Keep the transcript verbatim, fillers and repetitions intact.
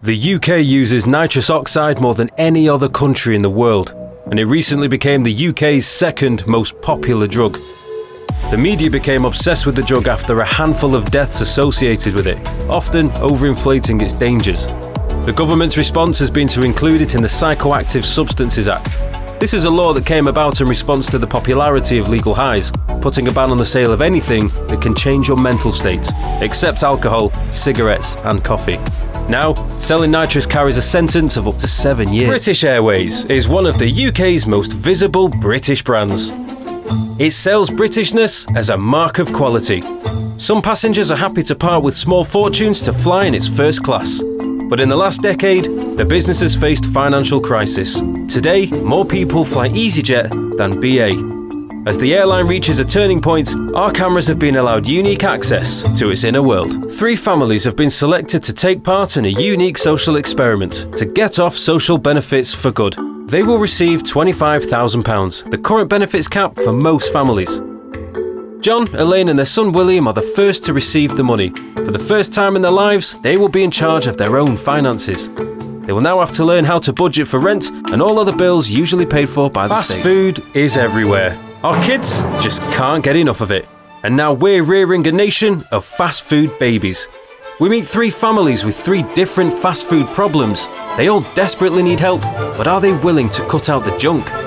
The U K uses nitrous oxide more than any other country in the world, and it recently became the U K's second most popular drug. The media became obsessed with the drug after a handful of deaths associated with it, often overinflating its dangers. The government's response has been to include it in the Psychoactive Substances Act. This is a law that came about in response to the popularity of legal highs, putting a ban on the sale of anything that can change your mental state, except alcohol, cigarettes and coffee. Now, selling nitrous carries a sentence of up to seven years. British Airways is one of the U K's most visible British brands. It sells Britishness as a mark of quality. Some passengers are happy to part with small fortunes to fly in its first class. But in the last decade, the business has faced financial crisis. Today, more people fly EasyJet than B A. As the airline reaches a turning point, our cameras have been allowed unique access to its inner world. Three families have been selected to take part in a unique social experiment to get off social benefits for good. They will receive twenty-five thousand pounds, the current benefits cap for most families. John, Elaine and their son William are the first to receive the money. For the first time in their lives, they will be in charge of their own finances. They will now have to learn how to budget for rent and all other bills usually paid for by the state. Fast food is everywhere. Our kids just can't get enough of it. And now we're rearing a nation of fast food babies. We meet three families with three different fast food problems. They all desperately need help, but are they willing to cut out the junk?